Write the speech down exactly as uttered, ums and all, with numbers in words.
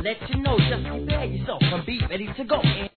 let you know, just prepare yourself and be ready to go.